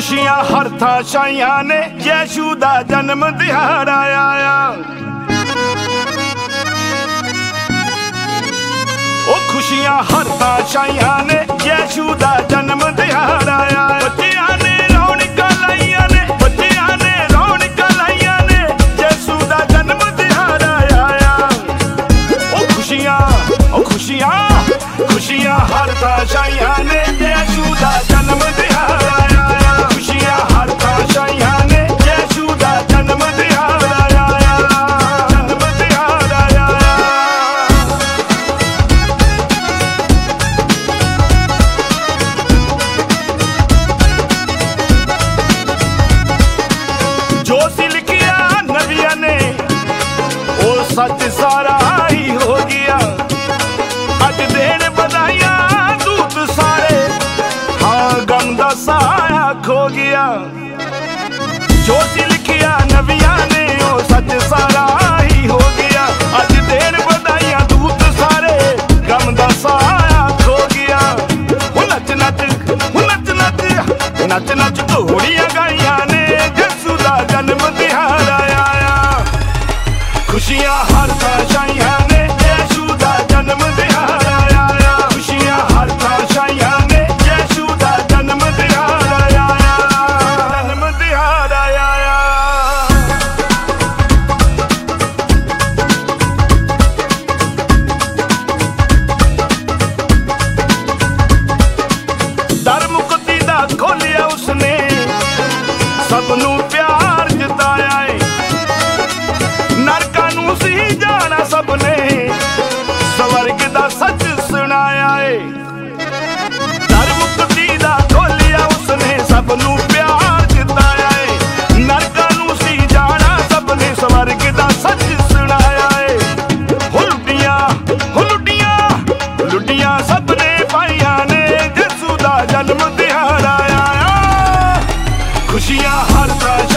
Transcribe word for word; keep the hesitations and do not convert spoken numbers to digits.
खुशियां हर था शाइया ने यीशु दा जन्म दिहाड़ा आया। ओ खुशियां हर था शाइया ने यीशु दा जन्म दिहाड़ा आया। बच्चियां ने रौनकां लाइयां ने, बच्चियां ने रौनकां लाइयां ने यीशु दा जन्म दिहाड़ा आया। ओ खुशियां ओ खुशियां खुशियां हर था शाइया ने यीशु दा जन्म दिहाड़ा आया। खुशियां हर था शाइया ने यीशु दा जन्म दिहाड़ा आया। जन्म दिहाड़ा आया। जो सी लिखिया नबिया ने ओ सच सारा ही हो गया। अज देन बधाइयां दूत सारे, हाँ गम दा साया खो गया। जो सी लिखिया नबिया ने ओ सच सारा ही हो गया। अज देन बधाइयां दूत सारे, गम दा साया खो गया। ओ नच नच ओ नच नच नच नच घोड़ियां गाइयां ने यीशु दा जन्म दिहाड़ा आया। खुशियां हर था शाइया ने यीशु दा जन्म दिहाड़ा आया। खुशियां हर था शाइया ने यीशु दा जन्म दिहाड़ा आया। जन्म दिहाड़ा आया। दर मुक्ति दा खोलिया उसने, सबनू प्यार जताया है। नरकां नू सी जाना सबने, स्वर्ग दा सच सुनाया है। दर मुक्ति दा खोलिया उसने, सबनू प्यार जताया है। नरकां नू सी जाना सबने, स्वर्ग दा सच सुनाया है। हो लुटियां हो लुटियां लुटियां सबने पाइयां ने यीशु दा जन्म दिहाड़ा आया। खुशियां हर था